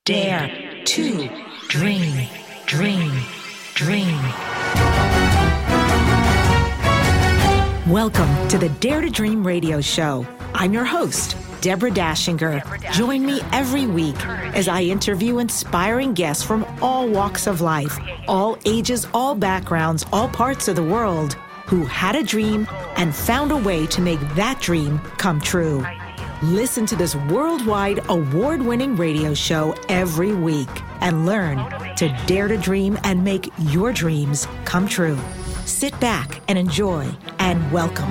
Dare to dream, dream, dream. Welcome to the Dare to Dream radio show. I'm your host, Deborah Dashinger. Join me every week as I interview inspiring guests from all walks of life, all ages, all backgrounds, all parts of the world, who had a dream and found a way to make that dream come true. Listen to this worldwide award-winning radio show every week and learn to dare to dream and make your dreams come true. Sit back and enjoy, and welcome.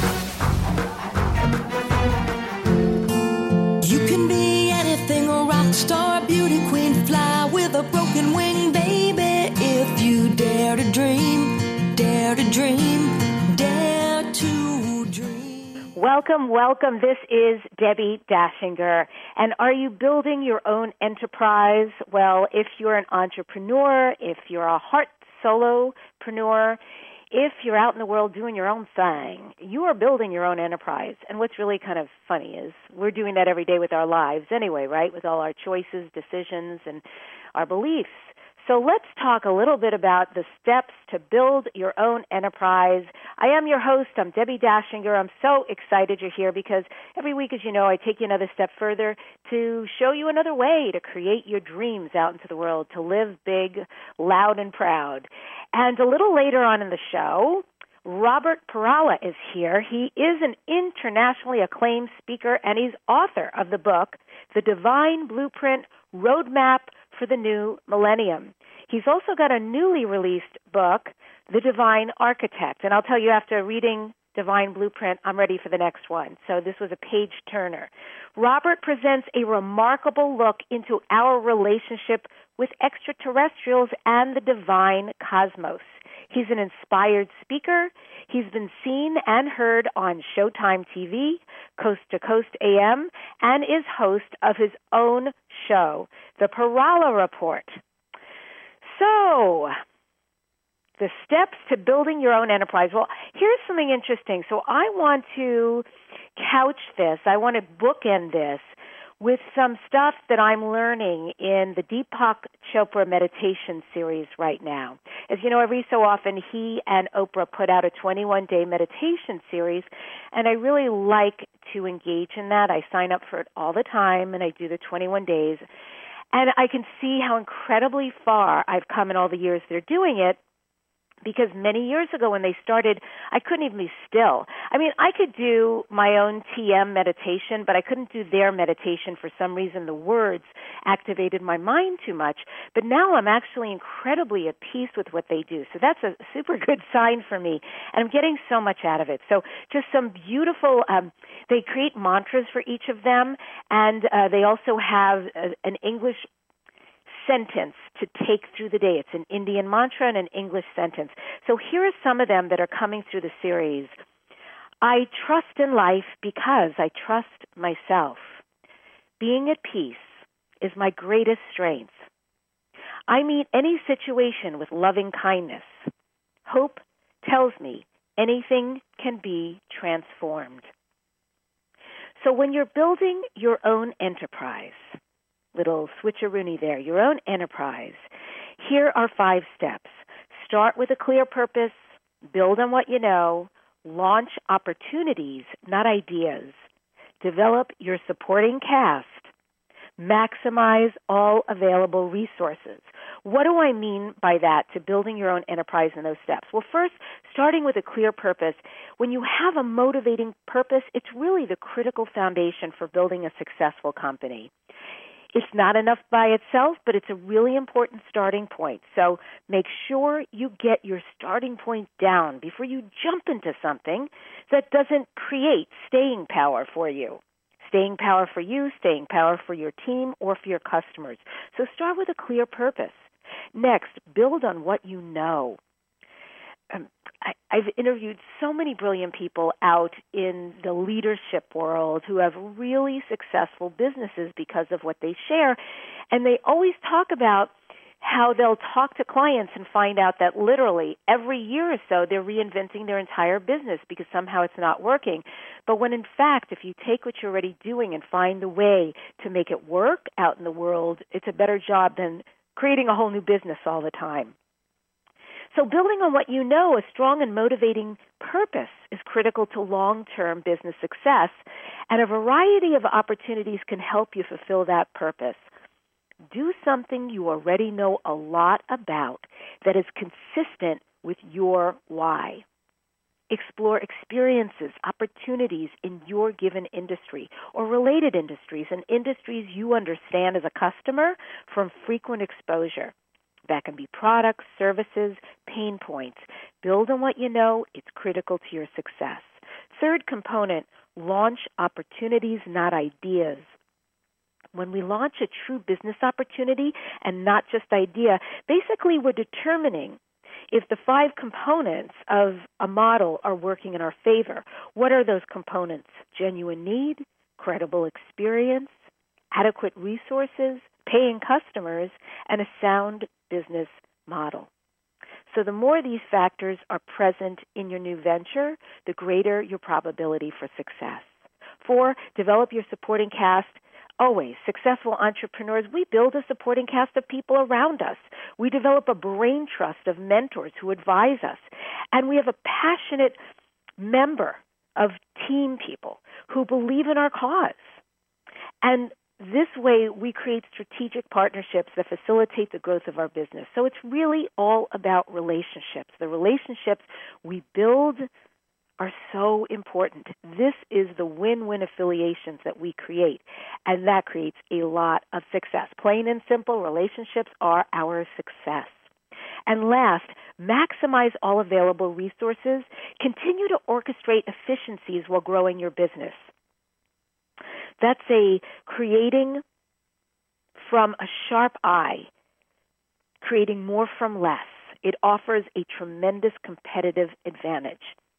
You can be anything, a rock star, beauty queen, fly with a broken wing, baby. If you dare to dream, dare to dream, dare to dream. Welcome, welcome. This is Debbie Dashinger. And are you building your own enterprise? Well, if you're an entrepreneur, if you're a heart solopreneur, if you're out in the world doing your own thing, you are building your own enterprise. And what's really kind of funny is we're doing that every day with our lives anyway, right? With all our choices, decisions, and our beliefs. So let's talk a little bit about the steps to build your own enterprise. I am your host. I'm Debbie Dashinger. I'm so excited you're here because every week, as you know, I take you another step further to show you another way to create your dreams out into the world, to live big, loud, and proud. And a little later on in the show, Robert Parala is here. He is an internationally acclaimed speaker, and he's author of the book, The Divine Blueprint Roadmap for the New Millennium. He's also got a newly released book, The Divine Architect. And I'll tell you, after reading Divine Blueprint, I'm ready for the next one. So this was a page-turner. Robert presents a remarkable look into our relationship with extraterrestrials and the divine cosmos. He's an inspired speaker. He's been seen and heard on Showtime TV, Coast to Coast AM, and is host of his own show, The Parala Report. So, the steps to building your own enterprise. Well, here's something interesting. So I want to couch this. I want to bookend this with some stuff that I'm learning in the Deepak Chopra meditation series right now. As you know, every so often he and Oprah put out a 21-day meditation series, and I really like to engage in that. I sign up for it all the time, and I do the 21 days. And I can see how incredibly far I've come in all the years they're doing it, because many years ago when they started, I couldn't even be still. I mean, I could do my own TM meditation, but I couldn't do their meditation. For some reason, the words activated my mind too much. But now I'm actually incredibly at peace with what they do. So that's a super good sign for me. And I'm getting so much out of it. So just some beautiful, they create mantras for each of them. And they also have an English sentence to take through the day. It's an Indian mantra and an English sentence. So here are some of them that are coming through the series. I trust in life because I trust myself. Being at peace is my greatest strength. I meet any situation with loving kindness. Hope tells me anything can be transformed. So when you're building your own enterprise, little switcheroonie there, your own enterprise, here are 5 steps. Start with a clear purpose, build on what you know, launch opportunities, not ideas, develop your supporting cast, maximize all available resources. What do I mean by that, to building your own enterprise in those steps? Well, first, starting with a clear purpose. When you have a motivating purpose, it's really the critical foundation for building a successful company. It's not enough by itself, but it's a really important starting point. So make sure you get your starting point down before you jump into something that doesn't create staying power for you. Staying power for you, staying power for your team, or for your customers. So start with a clear purpose. Next, build on what you know. I've interviewed so many brilliant people out in the leadership world who have really successful businesses because of what they share, and they always talk about how they'll talk to clients and find out that literally every year or so they're reinventing their entire business because somehow it's not working. But when in fact, if you take what you're already doing and find a way to make it work out in the world, it's a better job than creating a whole new business all the time. So building on what you know, a strong and motivating purpose is critical to long-term business success, and a variety of opportunities can help you fulfill that purpose. Do something you already know a lot about that is consistent with your why. Explore experiences, opportunities in your given industry or related industries and industries you understand as a customer from frequent exposure. That can be products, services, pain points. Build on what you know. It's critical to your success. Third component, launch opportunities, not ideas. When we launch a true business opportunity and not just idea, basically we're determining if the 5 components of a model are working in our favor. What are those components? Genuine need, credible experience, adequate resources, paying customers, and a sound business model. So the more these factors are present in your new venture, the greater your probability for success. 4, develop your supporting cast. Always, successful entrepreneurs, we build a supporting cast of people around us. We develop a brain trust of mentors who advise us. And we have a passionate member of team people who believe in our cause. And this way, we create strategic partnerships that facilitate the growth of our business. So it's really all about relationships. The relationships we build are so important. This is the win-win affiliations that we create, and that creates a lot of success. Plain and simple, relationships are our success. And last, maximize all available resources. Continue to orchestrate efficiencies while growing your business. That's a creating from a sharp eye, creating more from less. It offers a tremendous competitive advantage.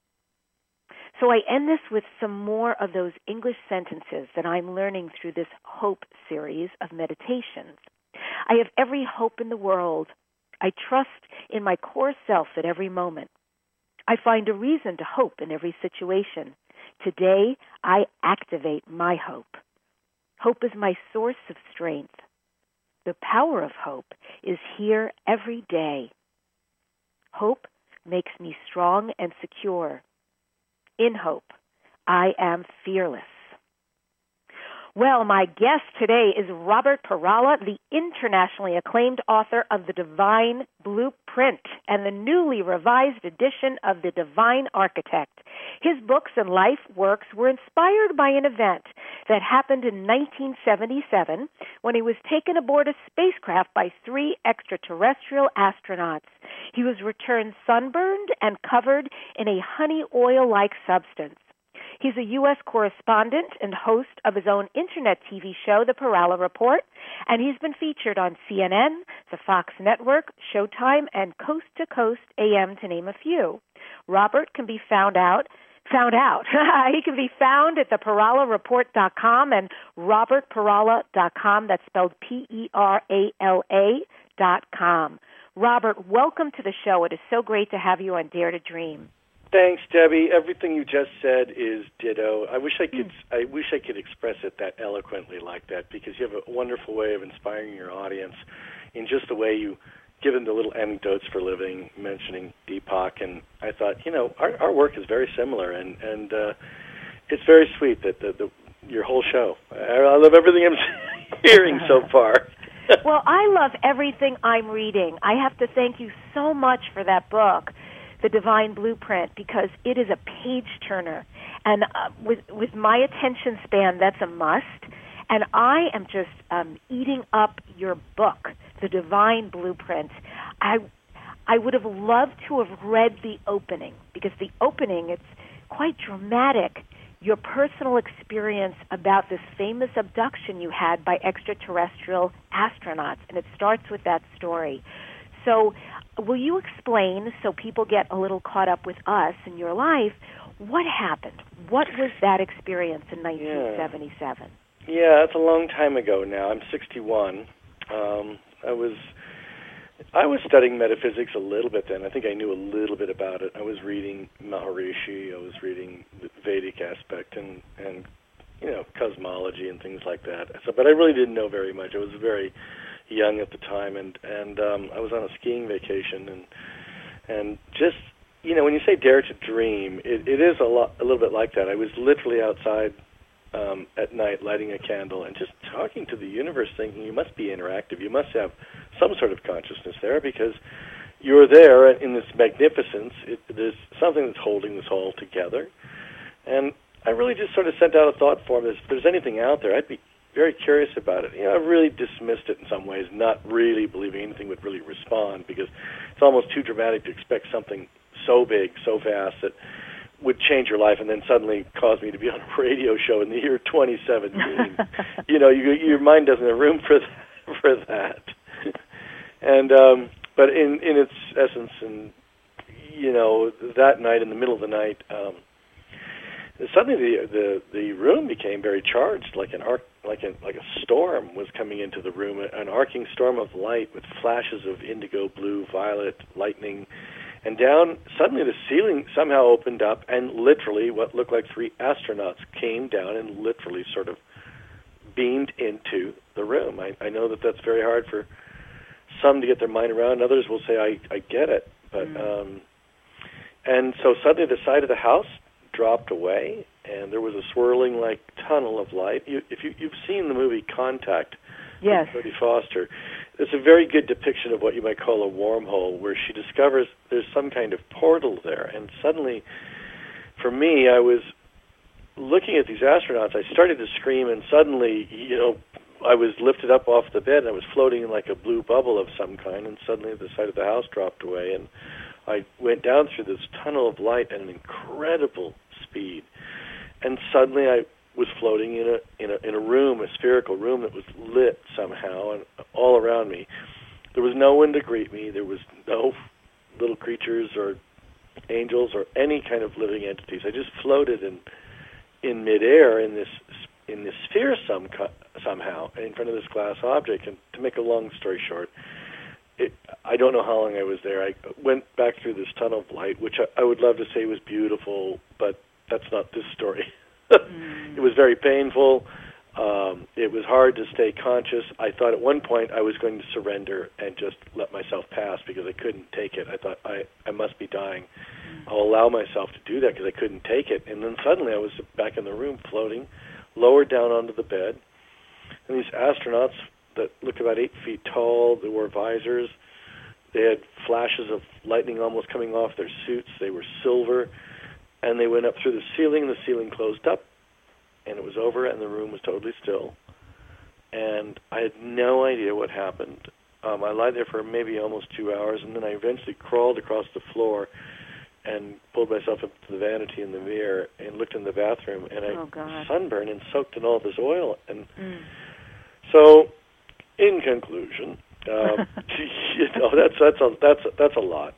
So I end this with some more of those English sentences that I'm learning through this Hope series of meditations. I have every hope in the world. I trust in my core self at every moment. I find a reason to hope in every situation. Today, I activate my hope. Hope is my source of strength. The power of hope is here every day. Hope makes me strong and secure. In hope, I am fearless. Well, my guest today is Robert Parala, the internationally acclaimed author of The Divine Blueprint and the newly revised edition of The Divine Architect. His books and life works were inspired by an event that happened in 1977 when he was taken aboard a spacecraft by 3 extraterrestrial astronauts. He was returned sunburned and covered in a honey oil-like substance. He's a U.S. correspondent and host of his own internet TV show, The Parala Report, and he's been featured on CNN, the Fox Network, Showtime, and Coast to Coast AM, to name a few. Robert can be found out. He can be found at theparalareport.com and robertparala.com. That's spelled Perala.com. Robert, welcome to the show. It is so great to have you on Dare to Dream. Thanks, Debbie. Everything you just said is ditto. I wish I could express it that eloquently like that, because you have a wonderful way of inspiring your audience in just the way you give them the little anecdotes for living, mentioning Deepak. And I thought, our work is very similar, and it's very sweet that your whole show. I love everything I'm hearing so far. Well, I love everything I'm reading. I have to thank you so much for that book, The Divine Blueprint, because it is a page-turner. And with my attention span, that's a must. And I am just eating up your book, The Divine Blueprint. I would have loved to have read the opening, because the opening, it's quite dramatic, your personal experience about this famous abduction you had by extraterrestrial astronauts. And it starts with that story. So will you explain, so people get a little caught up with us in your life, what happened? What was that experience in 1977? Yeah, that's a long time ago now. I'm 61. I was I was studying metaphysics a little bit then. I think I knew a little bit about it. I was reading Maharishi. I was reading the Vedic aspect and cosmology and things like that. So, but I really didn't know very much. I was very young at the time, and I was on a skiing vacation, and just when you say dare to dream, it is a little bit like that. I was literally outside at night, lighting a candle, and just talking to the universe, thinking you must be interactive. You must have some sort of consciousness there, because you're there in this magnificence. There's something that's holding this all together. And I really just sort of sent out a thought form that if there's anything out there, I'd be very curious about it. I really dismissed it in some ways, not really believing anything would really respond, because it's almost too dramatic to expect something so big, so fast, that would change your life and then suddenly cause me to be on a radio show in the year 2017. Your mind doesn't have room for that. And but in its essence, and that night, in the middle of the night, suddenly the room became very charged, like a storm was coming into the room, an arcing storm of light with flashes of indigo, blue, violet, lightning. And down, suddenly the ceiling somehow opened up, and literally what looked like 3 astronauts came down and literally sort of beamed into the room. I know that that's very hard for some to get their mind around. Others will say, I get it. But and so suddenly the side of the house dropped away, and there was a swirling like tunnel of light. If you've seen the movie Contact, yes, with Jodie Foster, it's a very good depiction of what you might call a wormhole, where she discovers there's some kind of portal there. And suddenly, for me, I was looking at these astronauts. I started to scream, and suddenly, I was lifted up off the bed, and I was floating in like a blue bubble of some kind, and suddenly the side of the house dropped away, and I went down through this tunnel of light at an incredible speed. And suddenly I was floating in a room, a spherical room that was lit somehow, and all around me. There was no one to greet me. There was no little creatures or angels or any kind of living entities. I just floated in midair in this sphere somehow in front of this glass object. And to make a long story short, I don't know how long I was there. I went back through this tunnel of light, which I would love to say was beautiful, but that's not this story. It was very painful. It was hard to stay conscious. I thought at one point I was going to surrender and just let myself pass because I couldn't take it. I thought, I must be dying. I'll allow myself to do that because I couldn't take it. And then suddenly I was back in the room floating, lowered down onto the bed. And these astronauts that looked about 8 feet tall, they wore visors. They had flashes of lightning almost coming off their suits. They were silver. And they went up through the ceiling. The ceiling closed up, and it was over, and the room was totally still. And I had no idea what happened. I lied there for maybe almost 2 hours, and then I eventually crawled across the floor and pulled myself up to the vanity in the mirror and looked in the bathroom, and I sunburned and soaked in all this oil. And so, in conclusion, that's a lot.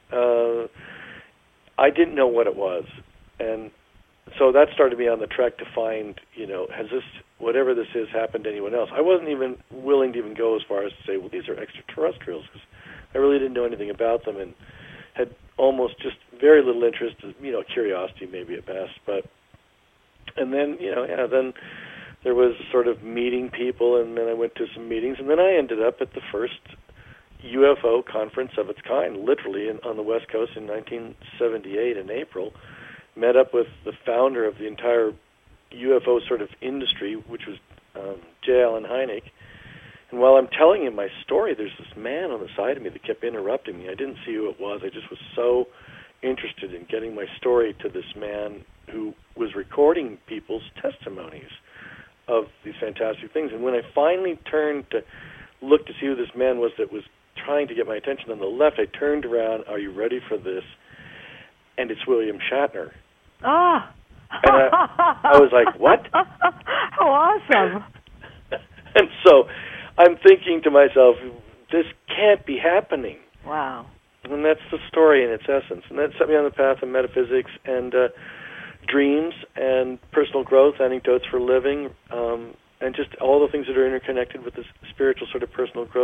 I didn't know what it was. And so that started me on the trek to find, has this, whatever this is, happened to anyone else? I wasn't even willing to even go as far as to say, well, these are extraterrestrials, because I really didn't know anything about them and had almost just very little interest, curiosity maybe at best. And then, then there was sort of meeting people, and then I went to some meetings, and then I ended up at the first UFO conference of its kind, literally on the West Coast in 1978 in April. Met up with the founder of the entire UFO sort of industry, which was J. Allen Hynek. And while I'm telling him my story, there's this man on the side of me that kept interrupting me. I didn't see who it was. I just was so interested in getting my story to this man who was recording people's testimonies of these fantastic things. And when I finally turned to look to see who this man was that was trying to get my attention on the left, I turned around, are you ready for this? And it's William Shatner. Ah! And I was like, what? How awesome. And so I'm thinking to myself, this can't be happening. Wow. And that's the story in its essence. And that set me on the path of metaphysics and dreams and personal growth, anecdotes for living, and just all the things that are interconnected with this spiritual sort of personal growth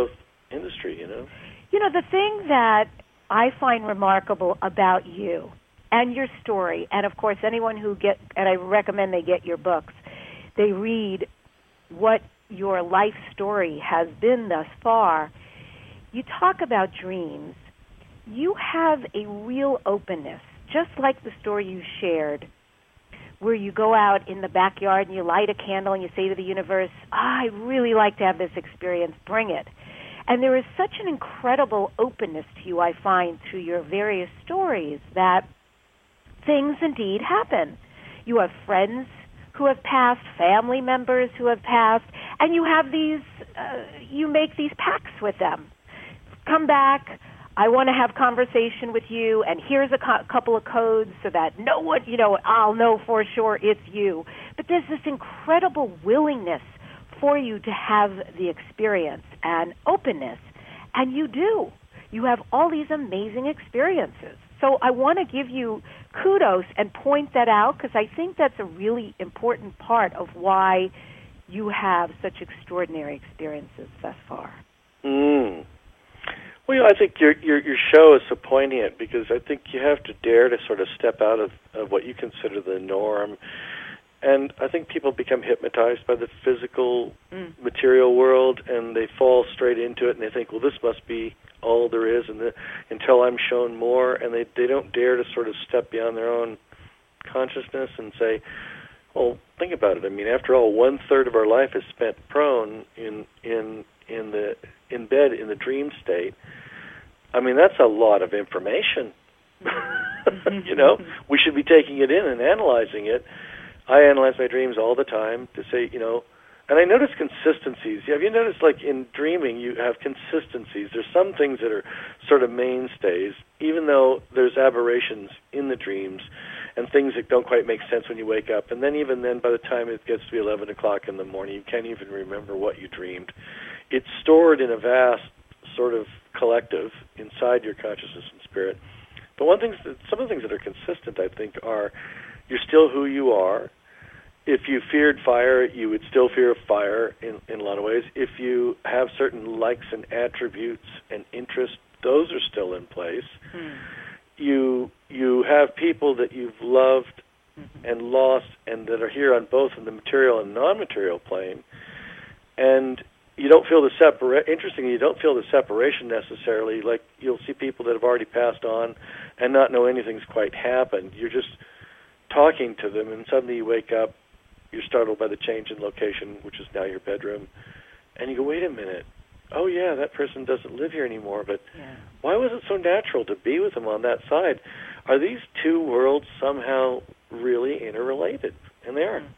industry, you know? You know, the thing that I find remarkable about you and your story, and of course anyone and I recommend they get your books, they read what your life story has been thus far. You talk about dreams. You have a real openness, just like the story you shared, where you go out in the backyard and you light a candle and you say to the universe, I'd really like to have this experience, bring it. And there is such an incredible openness to you, I find, through your various stories, that things indeed happen. You have friends who have passed, family members who have passed, and you have you make these pacts with them. Come back, I want to have conversation with you, and here's a couple of codes so that no one, I'll know for sure it's you. But there's this incredible willingness for you to have the experience and openness, and you do. You have all these amazing experiences. So I want to give you kudos and point that out, because I think that's a really important part of why you have such extraordinary experiences thus far. Well, I think your show is so poignant, because I think you have to dare to sort of step out of what you consider the norm. And I think people become hypnotized by the physical, material world, and they fall straight into it, and they think, well, this must be all there is, until I'm shown more, and they don't dare to sort of step beyond their own consciousness and say, well, think about it. I mean, after all, 1/3 of our life is spent prone in bed in the dream state. I mean, that's a lot of information. We should be taking it in and analyzing it. I analyze my dreams all the time to say, and I notice consistencies. Have you noticed, like, in dreaming, you have consistencies? There's some things that are sort of mainstays, even though there's aberrations in the dreams and things that don't quite make sense when you wake up. And then even then, by the time it gets to be 11 o'clock in the morning, you can't even remember what you dreamed. It's stored in a vast sort of collective inside your consciousness and spirit. But some of the things that are consistent, I think, are you're still who you are. If you feared fire, you would still fear fire in a lot of ways. If you have certain likes and attributes and interests, those are still in place. You have people that you've loved and lost, and that are here on both in the material and non-material plane. And you don't feel interestingly, you don't feel the separation necessarily. Like, you'll see people that have already passed on and not know anything's quite happened. You're just talking to them, and suddenly you wake up, you're startled by the change in location, which is now your bedroom, and you go, wait a minute, oh yeah, that person doesn't live here anymore, but why was it so natural to be with them on that side? Are these two worlds somehow really interrelated? And they are.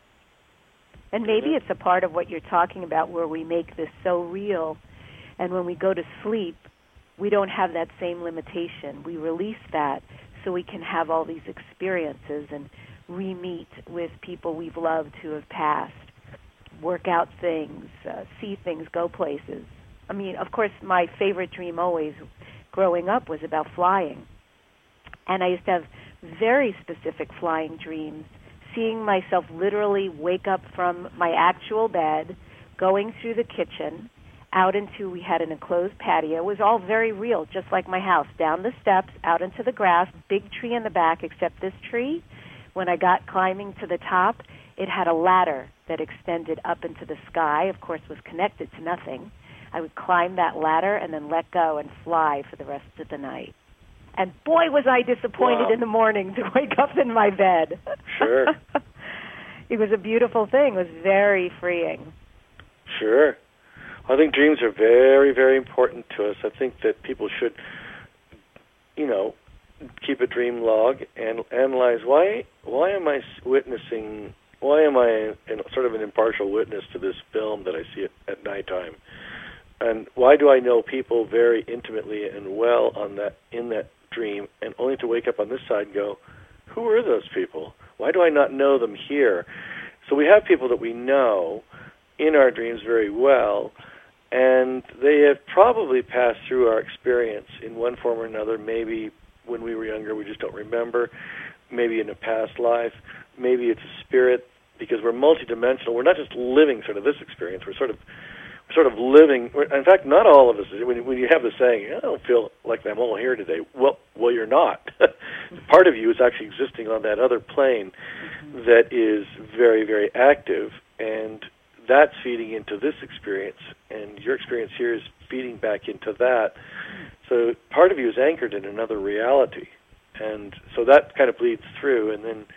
And maybe it's a part of what you're talking about, where we make this so real, and when we go to sleep, we don't have that same limitation. We release that so we can have all these experiences and re-meet with people we've loved who have passed, work out things, see things, go places. I mean, of course, my favorite dream always growing up was about flying. And I used to have very specific flying dreams, seeing myself literally wake up from my actual bed, going through the kitchen, we had an enclosed patio. It was all very real, just like my house. Down the steps, out into the grass, big tree in the back, except this tree, when I got climbing to the top, it had a ladder that extended up into the sky, of course was connected to nothing. I would climb that ladder and then let go and fly for the rest of the night. And boy, was I disappointed in the morning to wake up in my bed. Sure. It was a beautiful thing. It was very freeing. Sure. I think dreams are very, very important to us. I think that people should, keep a dream log and analyze why am I witnessing, why am I sort of an impartial witness to this film that I see at nighttime? And why do I know people very intimately and well in that dream, and only to wake up on this side and go, who are those people? Why do I not know them here? So we have people that we know in our dreams very well, and they have probably passed through our experience in one form or another. Maybe when we were younger, we just don't remember. Maybe in a past life. Maybe it's a spirit, because we're multidimensional. We're not just living sort of this experience. sort of living. In fact, not all of us. When you have the saying, "I don't feel like I'm all here today," well, you're not. Part of you is actually existing on that other plane that is very, very active, and that's feeding into this experience, and your experience here is feeding back into that. So part of you is anchored in another reality, and so that kind of bleeds through, and then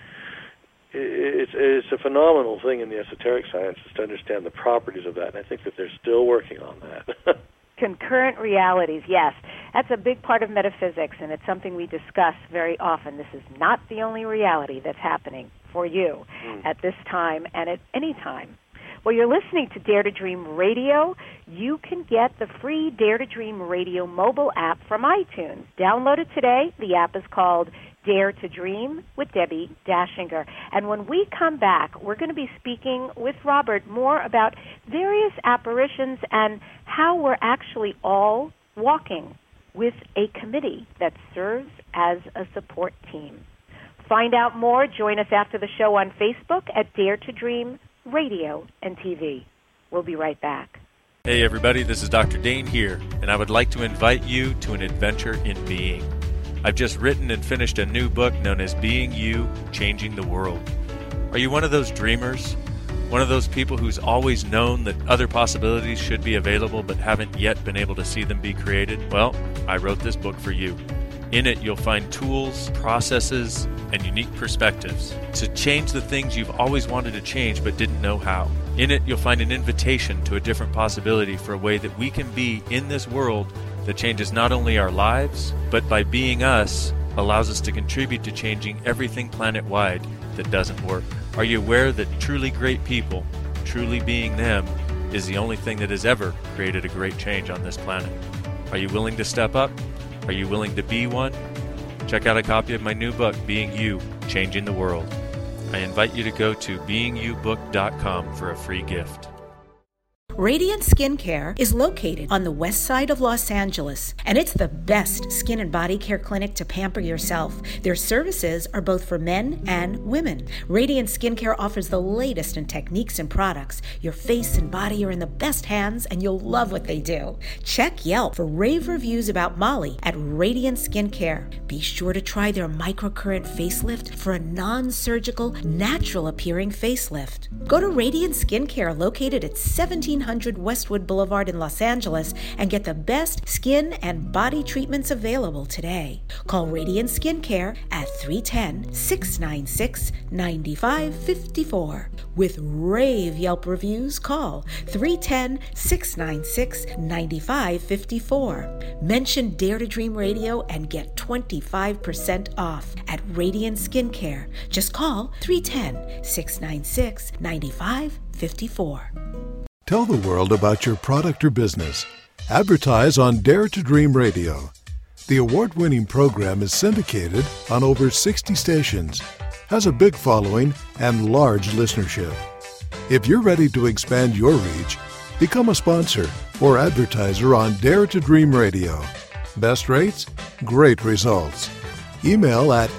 it's a phenomenal thing in the esoteric sciences to understand the properties of that, and I think that they're still working on that. Concurrent realities, yes. That's a big part of metaphysics, and it's something we discuss very often. This is not the only reality that's happening for you at this time and at any time. Well, you're listening to Dare to Dream Radio. You can get the free Dare to Dream Radio mobile app from iTunes. Download it today. The app is called Dare to Dream with Debbie Dashinger. And when we come back, we're going to be speaking with Robert more about various apparitions and how we're actually all walking with a committee that serves as a support team. Find out more. Join us after the show on Facebook at Dare to Dream Radio and TV. We'll be right back. Hey everybody, this is Dr. Dane here, and I would like to invite you to an adventure in being. I've just written and finished a new book known as Being You, Changing the World. Are you one of those dreamers? One of those people who's always known that other possibilities should be available but haven't yet been able to see them be created? Well, I wrote this book for you. In it, you'll find tools, processes, and unique perspectives to change the things you've always wanted to change but didn't know how. In it, you'll find an invitation to a different possibility for a way that we can be in this world that changes not only our lives, but by being us, allows us to contribute to changing everything planet-wide that doesn't work. Are you aware that truly great people, truly being them, is the only thing that has ever created a great change on this planet? Are you willing to step up? Are you willing to be one? Check out a copy of my new book, Being You, Changing the World. I invite you to go to beingyoubook.com for a free gift. Radiant Skincare is located on the west side of Los Angeles, and it's the best skin and body care clinic to pamper yourself. Their services are both for men and women. Radiant Skincare offers the latest in techniques and products. Your face and body are in the best hands, and you'll love what they do. Check Yelp for rave reviews about Molly at Radiant Skincare. Be sure to try their microcurrent facelift for a non-surgical, natural-appearing facelift. Go to Radiant Skincare, located at 1700 Westwood Boulevard in Los Angeles, and get the best skin and body treatments available today. Call Radiant Skincare at 310-696-9554. With rave Yelp reviews, call 310-696-9554. Mention Dare to Dream Radio and get 25% off at Radiant Skincare. Just call 310-696-9554. Tell the world about your product or business. Advertise on Dare to Dream Radio. The award-winning program is syndicated on over 60 stations, has a big following and large listenership. If you're ready to expand your reach, become a sponsor or advertiser on Dare to Dream Radio. Best rates? Great results. Email at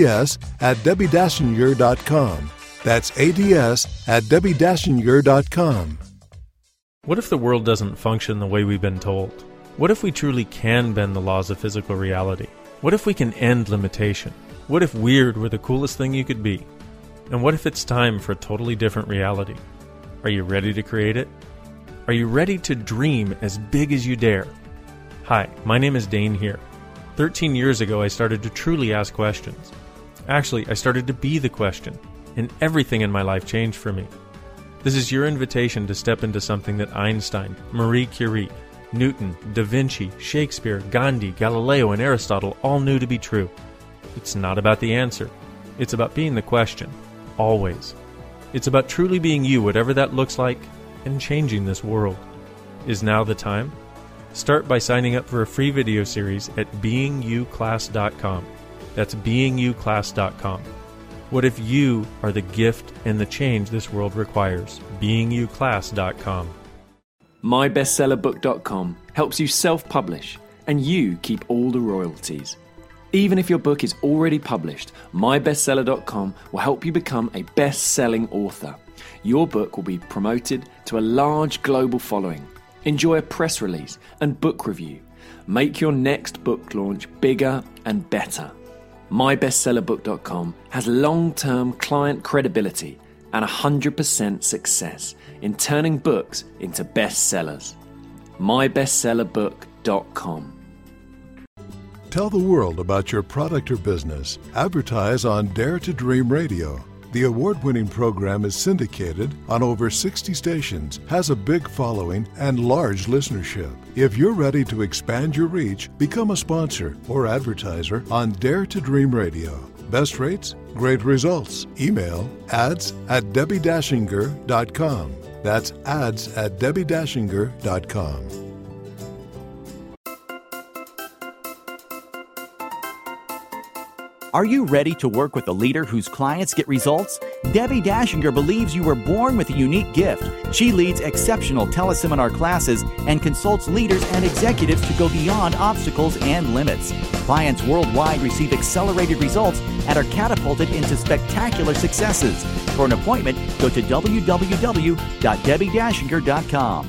ads@debbiedashinger.com. That's ads@debbiedashinger.com. What if the world doesn't function the way we've been told? What if we truly can bend the laws of physical reality? What if we can end limitation? What if weird were the coolest thing you could be? And what if it's time for a totally different reality? Are you ready to create it? Are you ready to dream as big as you dare? Hi, my name is Dane here. 13 years ago, I started to truly ask questions. Actually, I started to be the question, and everything in my life changed for me. This is your invitation to step into something that Einstein, Marie Curie, Newton, Da Vinci, Shakespeare, Gandhi, Galileo, and Aristotle all knew to be true. It's not about the answer. It's about being the question. Always. It's about truly being you, whatever that looks like, and changing this world. Is now the time? Start by signing up for a free video series at beingyouclass.com. That's beingyouclass.com. What if you are the gift and the change this world requires? beingyouclass.com. MyBestsellerBook.com helps you self-publish, and you keep all the royalties. Even if your book is already published, MyBestseller.com will help you become a best-selling author. Your book will be promoted to a large global following, Enjoy a press release and book review. Make your next book launch bigger and better. MyBestsellerBook.com has long-term client credibility and 100% success in turning books into bestsellers. MyBestsellerBook.com. Tell the world about your product or business. Advertise on Dare to Dream Radio. The award-winning program is syndicated on over 60 stations, has a big following, and large listenership. If you're ready to expand your reach, become a sponsor or advertiser on Dare to Dream Radio. Best rates, great results. Email ads@DebbieDashinger.com. That's ads@DebbieDashinger.com. Are you ready to work with a leader whose clients get results? Debbie Dashinger believes you were born with a unique gift. She leads exceptional teleseminar classes and consults leaders and executives to go beyond obstacles and limits. Clients worldwide receive accelerated results and are catapulted into spectacular successes. For an appointment, go to www.DebbieDashinger.com.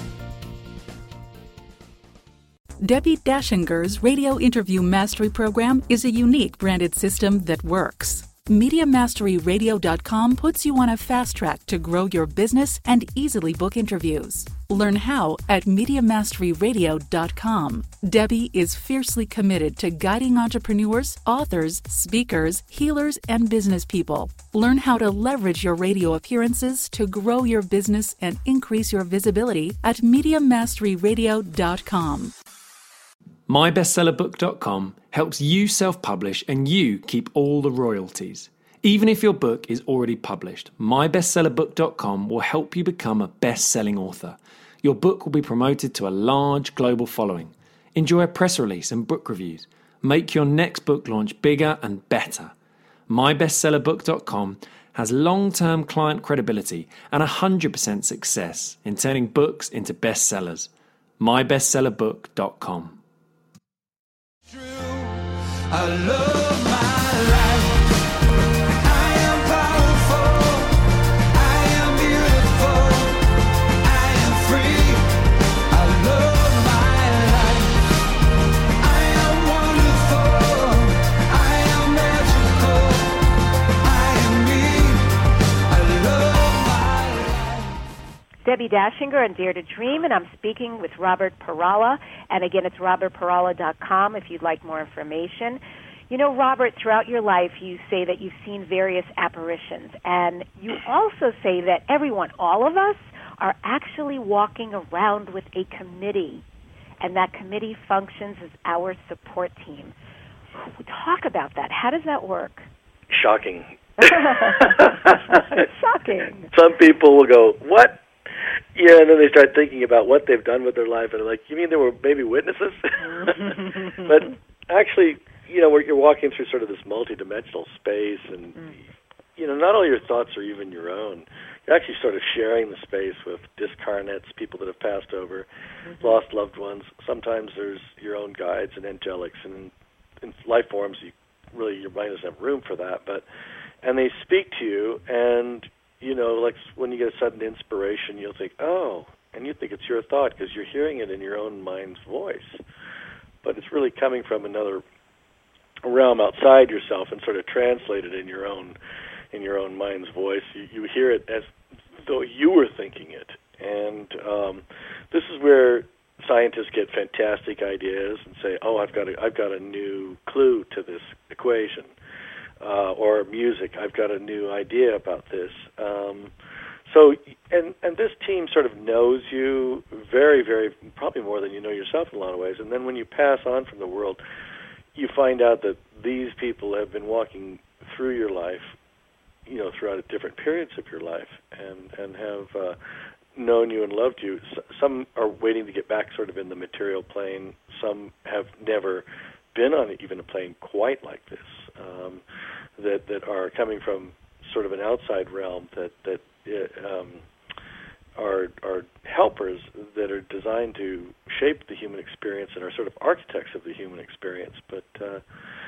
Debbie Dashinger's Radio Interview Mastery Program is a unique branded system that works. MediaMasteryRadio.com puts you on a fast track to grow your business and easily book interviews. Learn how at MediaMasteryRadio.com. Debbie is fiercely committed to guiding entrepreneurs, authors, speakers, healers, and business people. Learn how to leverage your radio appearances to grow your business and increase your visibility at MediaMasteryRadio.com. MyBestsellerBook.com helps you self-publish and you keep all the royalties. Even if your book is already published, MyBestsellerBook.com will help you become a best-selling author. Your book will be promoted to a large global following. Enjoy a press release and book reviews. Make your next book launch bigger and better. MyBestsellerBook.com has long-term client credibility and 100% success in turning books into bestsellers. MyBestsellerBook.com. I love my life. I am powerful. I am beautiful. I am free. I love my life. I am wonderful. I am magical. I am me. I love my life. Debbie Dashinger on Dare to Dream, and I'm speaking with Robert Parala. And again, it's robertparala.com if you'd like more information. You know, Robert, throughout your life, you say that you've seen various apparitions. And you also say that everyone, all of us, are actually walking around with a committee. And that committee functions as our support team. Talk about that. How does that work? Shocking. Shocking. Some people will go, what? Yeah, and then they start thinking about what they've done with their life, and they're like, you mean there were maybe witnesses? But actually, you know, you're walking through sort of this multidimensional space, and, you know, not all your thoughts are even your own. You're actually sort of sharing the space with discarnates, people that have passed over, lost loved ones. Sometimes there's your own guides and angelics, and in life forms, your mind doesn't have room for that. And they speak to you, and you know, like when you get a sudden inspiration, you'll think, oh, and you think it's your thought because you're hearing it in your own mind's voice. But it's really coming from another realm outside yourself and sort of translated in your own mind's voice. You hear it as though you were thinking it. And this is where scientists get fantastic ideas and say, oh, I've got a new clue to this equation. Or music, I've got a new idea about this. So this team sort of knows you very, very, probably more than you know yourself in a lot of ways. And then when you pass on from the world, you find out that these people have been walking through your life, you know, throughout different periods of your life, and have known you and loved you. Some are waiting to get back sort of in the material plane. Some have never been on even a plane quite like this. That are coming from sort of an outside realm that are helpers that are designed to shape the human experience and are sort of architects of the human experience. But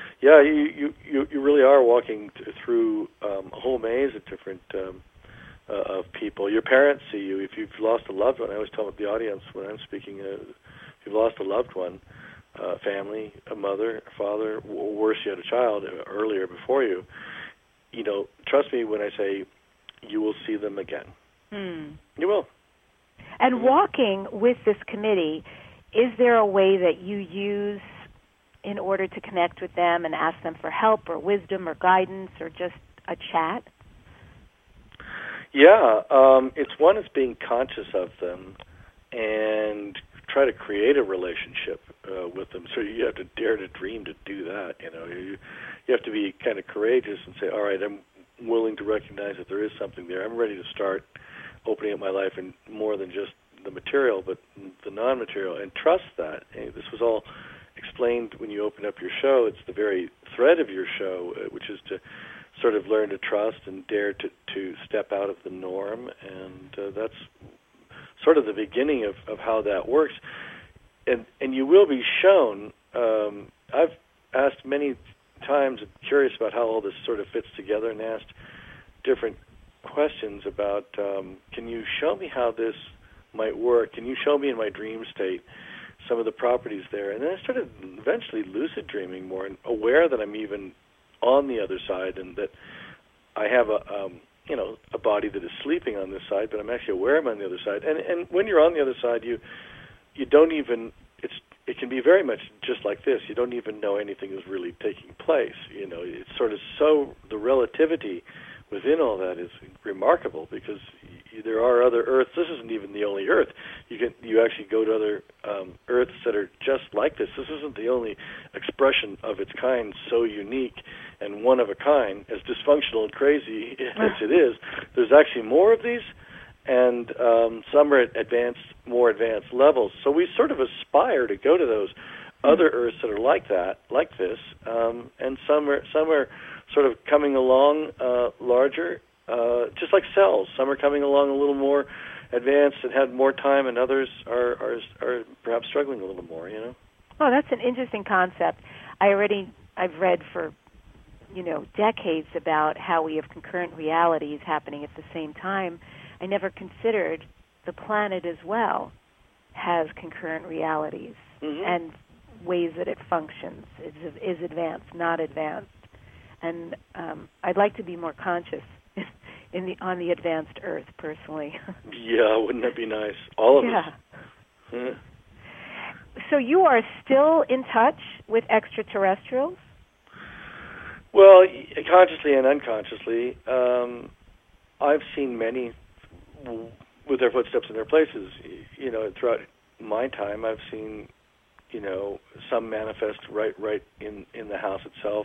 you really are walking through a whole maze of different of people. Your parents see you. If you've lost a loved one, I always tell the audience when I'm speaking, if you've lost a loved one, family, a mother, a father, or worse yet, a child earlier before you, trust me when I say you will see them again. You will. And walking with this committee, is there a way that you use in order to connect with them and ask them for help or wisdom or guidance or just a chat? Yeah, it's being conscious of them and try to create a relationship with them. So you have to dare to dream to do that. You have to be kind of courageous and say, all right, I'm willing to recognize that there is something there. I'm ready to start opening up my life in more than just the material, but the non-material, and trust that. This was all explained when you open up your show. It's the very thread of your show, which is to sort of learn to trust and dare to step out of the norm, and that's sort of the beginning of how that works. And you will be shown, I've asked many times, curious about how all this sort of fits together, and asked different questions about, can you show me how this might work? Can you show me in my dream state some of the properties there? And then I started eventually lucid dreaming more and aware that I'm even on the other side, and that I have a body that is sleeping on this side, but I'm actually aware I'm on the other side. And when you're on the other side, you don't even, it can be very much just like this. You don't even know anything is really taking place. It's sort of so, the relativity within all that is remarkable, because there are other Earths. This isn't even the only Earth. You actually go to other Earths that are just like this. This isn't the only expression of its kind, so unique and one of a kind, as dysfunctional and crazy as it is. There's actually more of these, and some are at more advanced levels. So we sort of aspire to go to those other Earths that are like that, like this, and some are sort of coming along larger, just like cells. Some are coming along a little more advanced and had more time, and others are perhaps struggling a little more. Oh, that's an interesting concept. I've read for decades about how we have concurrent realities happening at the same time. I never considered the planet as well has concurrent realities and ways that it functions. Is advanced, not advanced. And I'd like to be more conscious on the advanced Earth, personally. Yeah, wouldn't that be nice? All of us. Yeah. So you are still in touch with extraterrestrials? Well, consciously and unconsciously. I've seen many with their footsteps in their places. Throughout my time, I've seen, some manifest right in the house itself.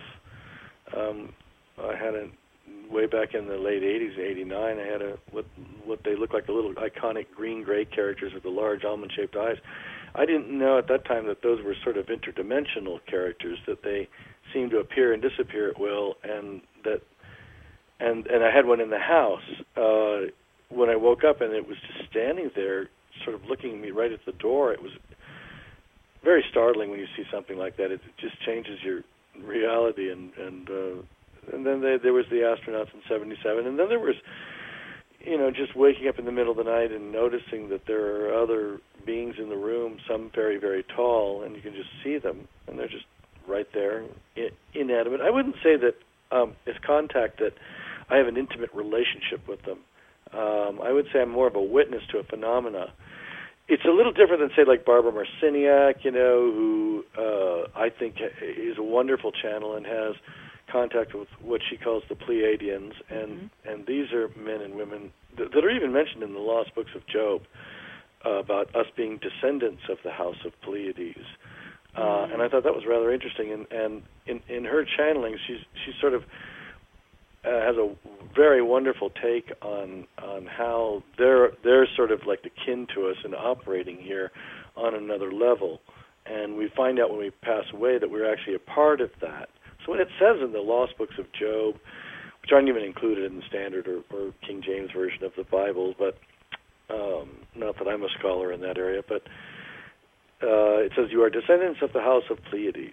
I had way back in the late 80s, 89, I had what they look like the little iconic green-gray characters with the large almond-shaped eyes. I didn't know at that time that those were sort of interdimensional characters, that they seemed to appear and disappear at will, and I had one in the house when I woke up, and it was just standing there, sort of looking at me right at the door. It was very startling when you see something like that. It just changes your reality, and then there was the astronauts in '77, and then there was, just waking up in the middle of the night and noticing that there are other beings in the room, some very, very tall, and you can just see them, and they're just right there, inanimate. I wouldn't say that it's contact, that I have an intimate relationship with them. I would say I'm more of a witness to a phenomena. It's a little different than, say, like Barbara Marciniak, who I think is a wonderful channel and has contact with what she calls the Pleiadians, and these are men and women that are even mentioned in the lost books of Job about us being descendants of the house of Pleiades. And I thought that was rather interesting. And in her channeling, she sort of has a very wonderful take on how they're sort of like akin to us and operating here on another level. And we find out when we pass away that we're actually a part of that. So when it says in the lost books of Job, which aren't even included in the Standard or King James Version of the Bible, but not that I'm a scholar in that area, but it says, you are descendants of the house of Pleiades.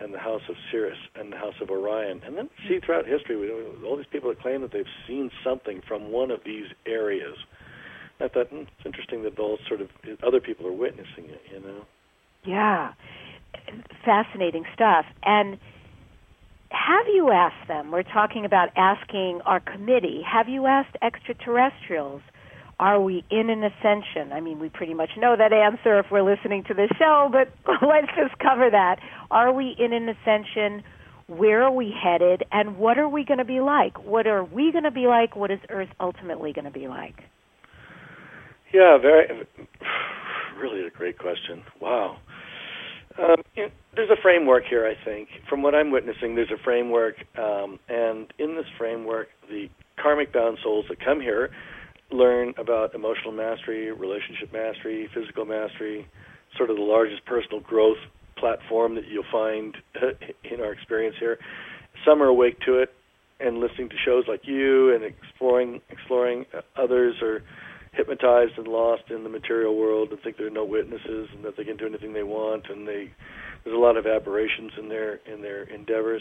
and the house of Sirius and the house of Orion. And then see throughout history, all these people that claim that they've seen something from one of these areas. I thought, it's interesting that all sort of other people are witnessing it, you know? Yeah. Fascinating stuff. And have you asked them, we're talking about asking our committee, have you asked extraterrestrials, are we in an ascension? I mean, we pretty much know that answer if we're listening to this show, but let's just cover that. Are we in an ascension? Where are we headed? And what are we going to be like? What are we going to be like? What is Earth ultimately going to be like? Yeah, really a great question. Wow. There's a framework here, I think. From what I'm witnessing, there's a framework, and in this framework, the karmic-bound souls that come here learn about emotional mastery, relationship mastery, physical mastery, sort of the largest personal growth platform that you'll find in our experience here. Some are awake to it and listening to shows like you and exploring. Others are hypnotized and lost in the material world and think there are no witnesses and that they can do anything they want, and there's a lot of aberrations in their endeavors.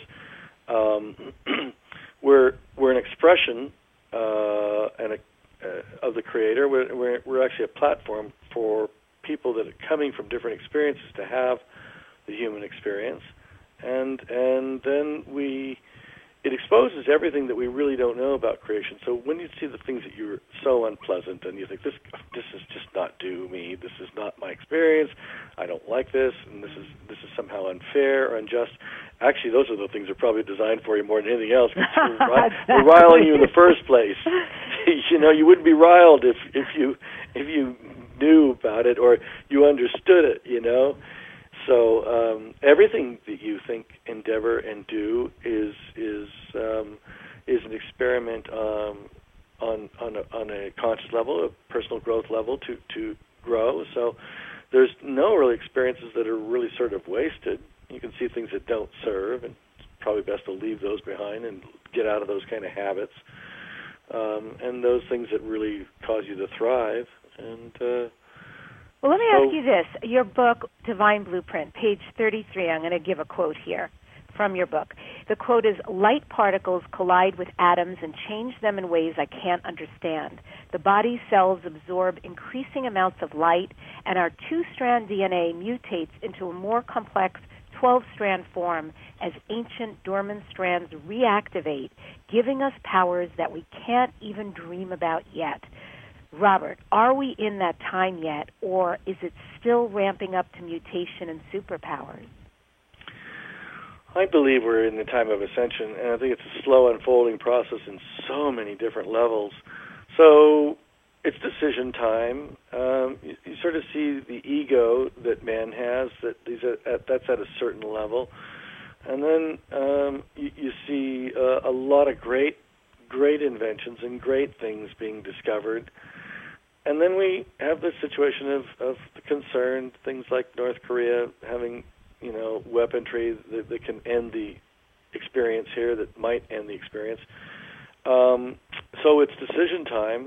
We're an expression of the Creator. We're actually a platform for people that are coming from different experiences to have the human experience, and then it exposes everything that we really don't know about creation. So when you see the things that you're so unpleasant and you think, this is just not due me, this is not my experience, I don't like this, and this is somehow unfair or unjust. Actually, those are the things that are probably designed for you more than anything else. We're riling you in the first place. You know, you wouldn't be riled if you knew about it or you understood it, you know. So everything that you think, endeavor, and do is an experiment on a conscious level, a personal growth level to grow. So there's no really experiences that are really sort of wasted. You can see things that don't serve, and it's probably best to leave those behind and get out of those kind of habits. And those things that really cause you to thrive. And well, let me ask you this. Your book, Divine Blueprint, page 33, I'm going to give a quote here from your book. The quote is, "Light particles collide with atoms and change them in ways I can't understand. The body's cells absorb increasing amounts of light, and our 2-strand DNA mutates into a more complex 12-strand form as ancient dormant strands reactivate, giving us powers that we can't even dream about yet." Robert, are we in that time yet, or is it still ramping up to mutation and superpowers? I believe we're in the time of ascension, and I think it's a slow unfolding process in so many different levels. So it's decision time. You sort of see the ego that man has, that's at a certain level. And then you see a lot of great inventions and great things being discovered. And then we have this situation of the concern, things like North Korea having, weaponry that can end the experience here, that might end the experience. So it's decision time.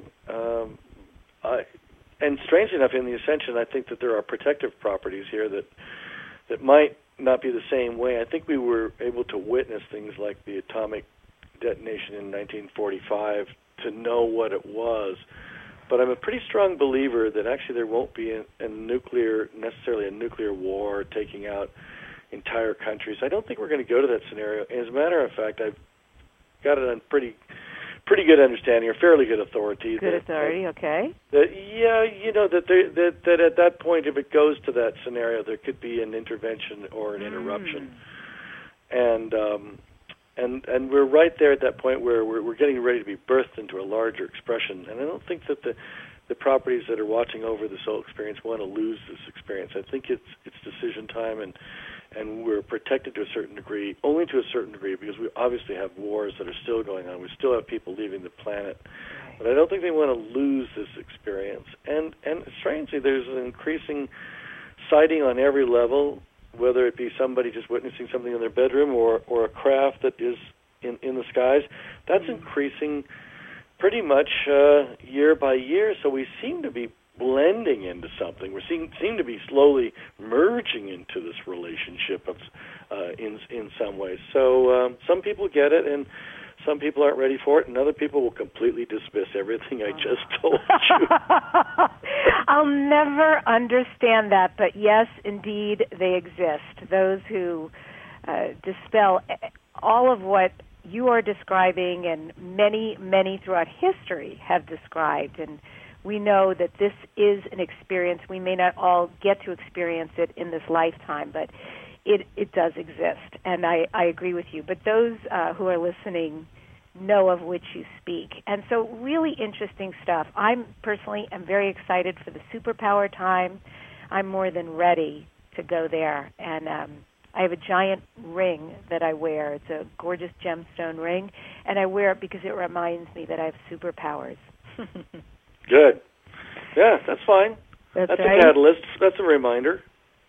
And strangely enough, in the Ascension, I think that there are protective properties here that might not be the same way. I think we were able to witness things like the atomic detonation in 1945 to know what it was. But I'm a pretty strong believer that actually there won't be necessarily a nuclear war taking out entire countries. I don't think we're going to go to that scenario. As a matter of fact, I've got it on pretty good understanding or fairly good authority. Okay. That at that point, if it goes to that scenario, there could be an intervention or an interruption. And we're right there at that point where we're getting ready to be birthed into a larger expression. And I don't think that the properties that are watching over this whole experience want to lose this experience. I think it's decision time, and we're protected to a certain degree, only to a certain degree, because we obviously have wars that are still going on. We still have people leaving the planet. But I don't think they want to lose this experience. And strangely, there's an increasing sighting on every level, whether it be somebody just witnessing something in their bedroom or a craft that is in the skies. That's increasing pretty much year by year. So we seem to be blending into something. We seem to be slowly merging into this relationship of in some ways. So some people get it, and some people aren't ready for it, and other people will completely dismiss everything I just told you. I'll never understand that, but yes, indeed, they exist. Those who dispel all of what you are describing and many, many throughout history have described. And we know that this is an experience. We may not all get to experience it in this lifetime, but it does exist. And I agree with you. But those who are listening know of which you speak. And so really interesting stuff. I personally am very excited for the superpower time. I'm more than ready to go there. And I have a giant ring that I wear. It's a gorgeous gemstone ring, and I wear it because it reminds me that I have superpowers. Good. Yeah, that's fine. That's right. A catalyst. That's a reminder.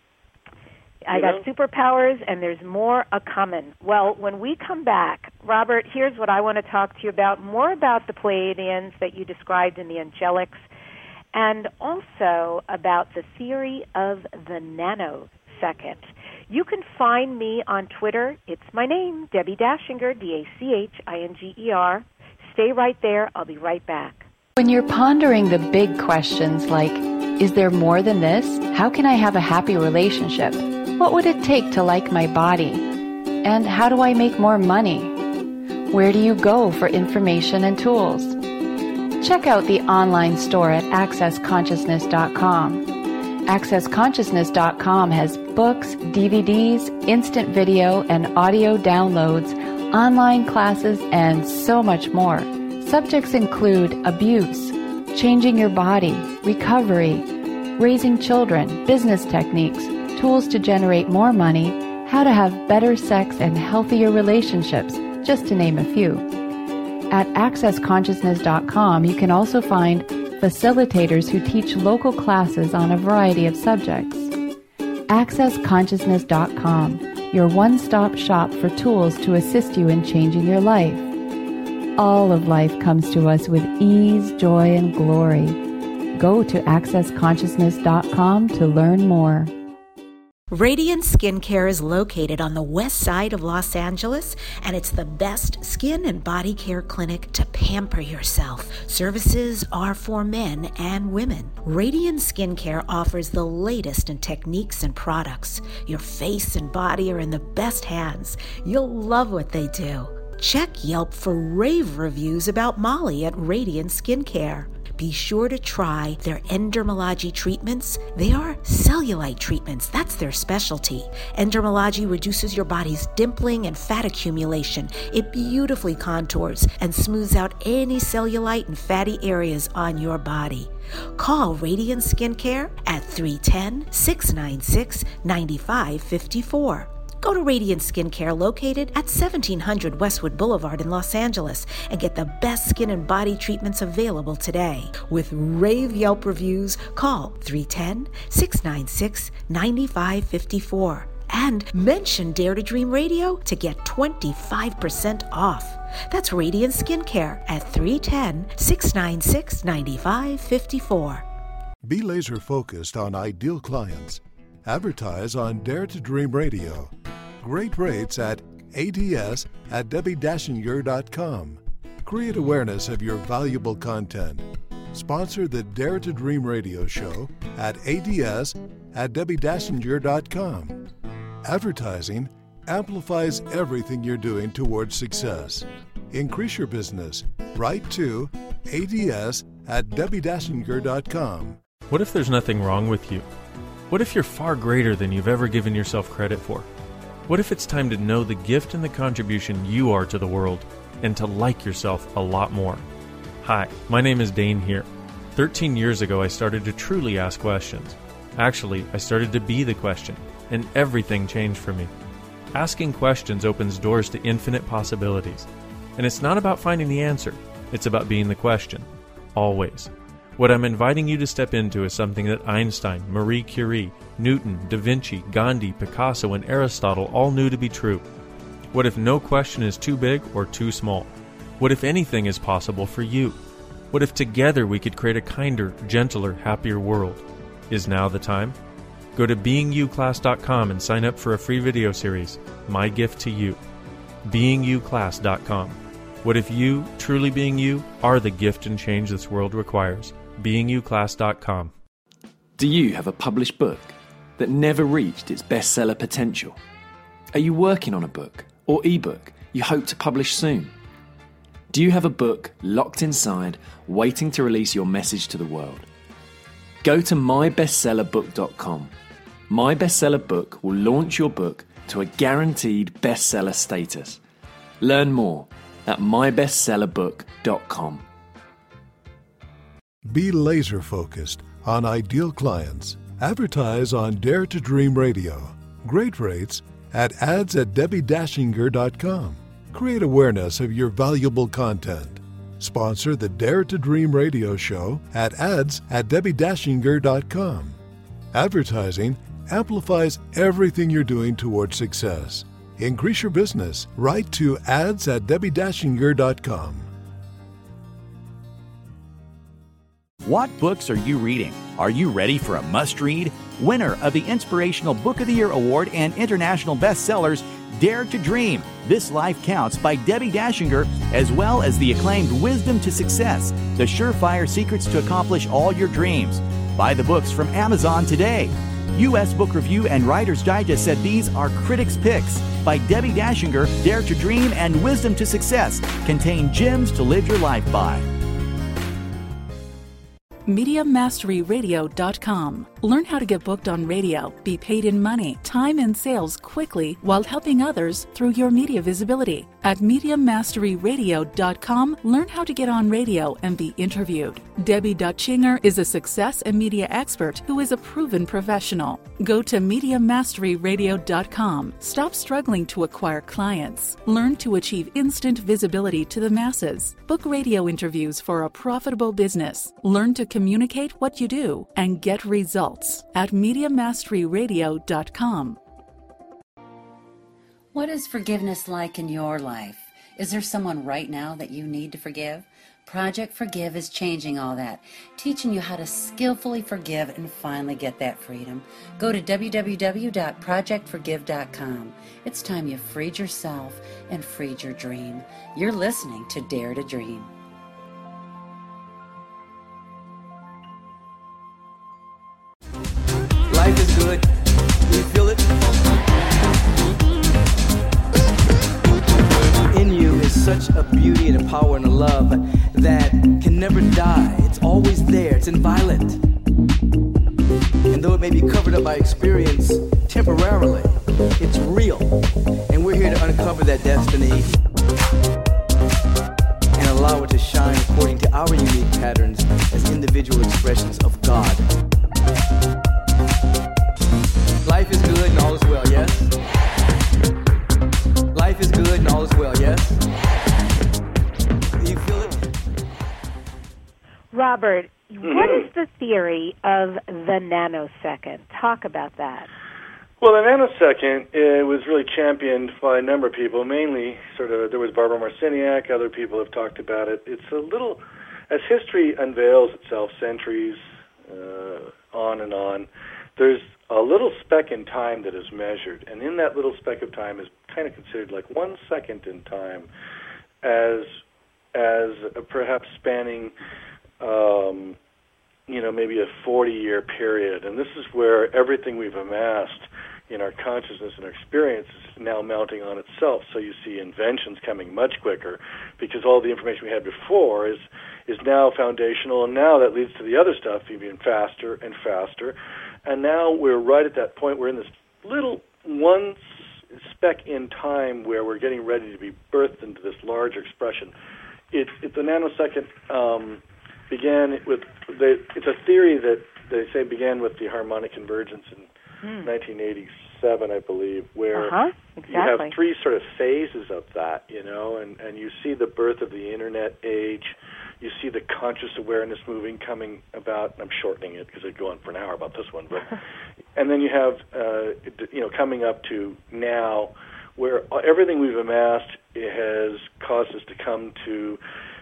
I got superpowers, and there's more a-coming. Well, when we come back, Robert, here's what I want to talk to you about, more about the Pleiadians that you described in the Angelics, and also about the theory of the nanosecond. You can find me on Twitter. It's my name, Debbie Dachinger, Dachinger. Stay right there. I'll be right back. When you're pondering the big questions like, is there more than this? How can I have a happy relationship? What would it take to like my body? And how do I make more money? Where do you go for information and tools? Check out the online store at accessconsciousness.com. AccessConsciousness.com has books, DVDs, instant video and audio downloads, online classes, and so much more. Subjects include abuse, changing your body, recovery, raising children, business techniques, tools to generate more money, how to have better sex and healthier relationships, just to name a few. At AccessConsciousness.com, you can also find facilitators who teach local classes on a variety of subjects. AccessConsciousness.com, your one-stop shop for tools to assist you in changing your life. All of life comes to us with ease, joy, and glory. Go to AccessConsciousness.com to learn more. Radiant Skincare is located on the west side of Los Angeles, and it's the best skin and body care clinic to pamper yourself. Services are for men and women. Radiant Skincare offers the latest in techniques and products. Your face and body are in the best hands. You'll love what they do. Check Yelp for rave reviews about Molly at Radiant Skincare. Be sure to try their Endermology treatments. They are cellulite treatments. That's their specialty. Endermology reduces your body's dimpling and fat accumulation. It beautifully contours and smooths out any cellulite and fatty areas on your body. Call Radiant Skincare at 310-696-9554. Go to Radiant Skincare, located at 1700 Westwood Boulevard in Los Angeles, and get the best skin and body treatments available today. With rave Yelp reviews, call 310-696-9554. And mention Dare to Dream Radio to get 25% off. That's Radiant Skincare at 310-696-9554. Be laser focused on ideal clients. Advertise on Dare to Dream Radio. Great rates at ads@debbiedachinger.com. Create awareness of your valuable content. Sponsor the Dare to Dream Radio show at ads@debbiedachinger.com. Advertising amplifies everything you're doing towards success. Increase your business. Write to ads@debbiedachinger.com. What if there's nothing wrong with you? What if you're far greater than you've ever given yourself credit for? What if it's time to know the gift and the contribution you are to the world and to like yourself a lot more? Hi, my name is Dane here. 13 years ago, I started to truly ask questions. Actually, I started to be the question, and everything changed for me. Asking questions opens doors to infinite possibilities. And it's not about finding the answer. It's about being the question. Always. What I'm inviting you to step into is something that Einstein, Marie Curie, Newton, Da Vinci, Gandhi, Picasso, and Aristotle all knew to be true. What if no question is too big or too small? What if anything is possible for you? What if together we could create a kinder, gentler, happier world? Is now the time? Go to beingyouclass.com and sign up for a free video series, My Gift to You. beingyouclass.com. What if you, truly being you, are the gift and change this world requires? beingyouclass.com. Do you have a published book that never reached its bestseller potential? Are you working on a book or ebook you hope to publish soon? Do you have a book locked inside, waiting to release your message to the world? Go to mybestsellerbook.com. My Bestseller Book will launch your book to a guaranteed bestseller status. Learn more at mybestsellerbook.com. Be laser focused on ideal clients. Advertise on Dare to Dream Radio. Great rates at ads@debbie-dashinger.com. Create awareness of your valuable content. Sponsor the Dare to Dream radio show at ads@debbie-dashinger.com. Advertising amplifies everything you're doing towards success. Increase your business. Write to ads@debbie-dashinger.com. What books are you reading? Are you ready for a must-read? Winner of the Inspirational Book of the Year Award and international bestsellers, Dare to Dream, This Life Counts by Debbie Dashinger, as well as the acclaimed Wisdom to Success, The Surefire Secrets to Accomplish All Your Dreams. Buy the books from Amazon today. U.S. Book Review and Writer's Digest said these are critics' picks. By Debbie Dashinger, Dare to Dream and Wisdom to Success contain gems to live your life by. MediaMasteryRadio.com. Learn how to get booked on radio, be paid in money, time, and sales quickly while helping others through your media visibility. At MediaMasteryRadio.com, learn how to get on radio and be interviewed. Debbie Dashinger is a success and media expert who is a proven professional. Go to MediaMasteryRadio.com. Stop struggling to acquire clients. Learn to achieve instant visibility to the masses. Book radio interviews for a profitable business. Learn to communicate what you do and get results at MediaMasteryRadio.com. What is forgiveness like in your life? Is there someone right now that you need to forgive? Project Forgive is changing all that, teaching you how to skillfully forgive and finally get that freedom. Go to www.projectforgive.com. It's time you freed yourself and freed your dream. You're listening to Dare to Dream. Life is good. Do you feel it? In you is such a beauty and a power and a love that can never die. It's always there. It's inviolate. And though it may be covered up by experience temporarily, it's real. And we're here to uncover that destiny and allow it to shine according to our unique patterns as individual expressions of God. Life is good and all is well, yes? Life is good and all is well, yes? Do you feel it? Robert, what is the theory of the nanosecond? Talk about that. Well, the nanosecond was really championed by a number of people, mainly there was Barbara Marciniak, other people have talked about it. It's a little, as history unveils itself centuries on and on, there's a little speck in time that is measured, and in that little speck of time is kind of considered like 1 second in time as perhaps spanning maybe a 40-year period. And this is where everything we've amassed in our consciousness and our experience is now mounting on itself. So you see inventions coming much quicker because all the information we had before is now foundational, and now that leads to the other stuff even faster and faster. And now we're right at that point. We're in this little one speck in time where we're getting ready to be birthed into this larger expression. The nanosecond began with it's a theory that they say began with the harmonic convergence in 1987, I believe, where exactly. You have three sort of phases of that, and you see the birth of the Internet age. You see the conscious awareness coming about. I'm shortening it because I'd go on for an hour about this one, but and then you have coming up to now, where everything we've amassed has caused us to come to